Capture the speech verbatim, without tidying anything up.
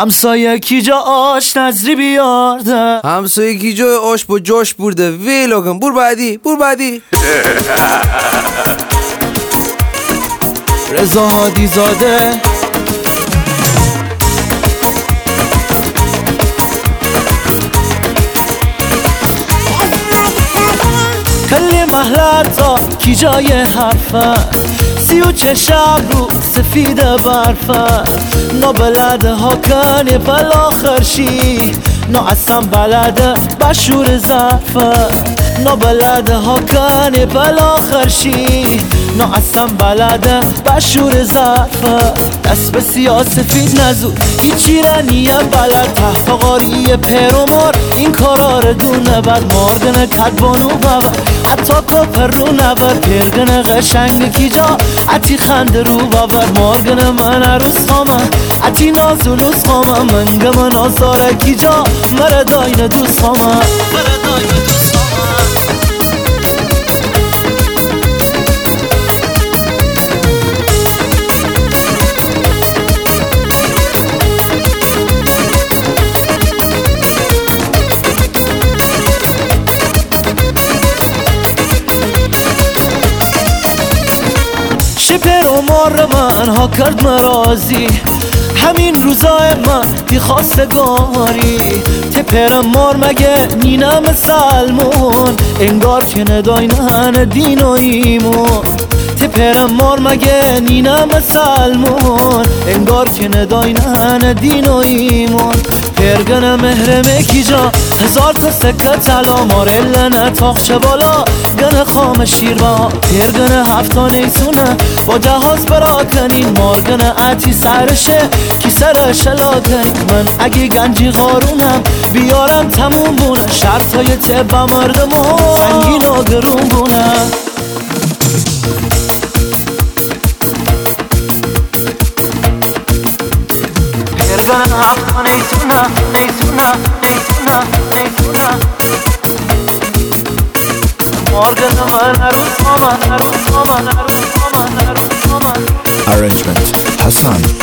همسایه کی جا آش نظری بیارده، همسایه کی جای آش با جاش برده. ویلاگم بور بعدی بور بعدی. رضا هادی زاده. کلی محلتا کی جای حرفه، سی و چه شب رو سفید برفه. نا بلده ها کنه بالاخر شی، نا اصلا بلده بشور ظرفه. نا بلده ها کنه بالاخر شی، نا اصلا بلده بشور ظرفه. دست به سیاسفید نزود هیچی رنیه بلد، تحت قاری پر و مار این کارا رو دونه بد. مارگن کدبانو ببر حتی کپر رو نبر، پرگن قشنگ کی جا عتی خنده رو ببر. مارگن من عروس خامم عتی نازولوس خامم، منگم نازاره کی جا مره داین دوست خامم. شپر و مار من ها کرد مرازی، همین روزای من بی خواستگاری. تپر مار مگه نینم سلمون، انگار که نداینن دین و ایمون. تپر مار مگه نینم سلمون، انگار که نداینن دین و ایمون. پرگن مهرمه کی جا هزار تا سکه طلا، مارل نتاخشه بالا گن خام شیر با. پرگن هفتا نیسونه با جهاز برا کنین، مارگن عتی سرشه کی سرش لاکنین. من اگه گنجی قارونم بیارم تموم بونه، شرط های طب مردم ها سنگین و گرون بونه. پرگن هفتا نیسونه نیسونه نیسونه نیسونه. مارگن من عروس مامان عروس مامان عروس مامان عروس مامان. Arrangement Hassan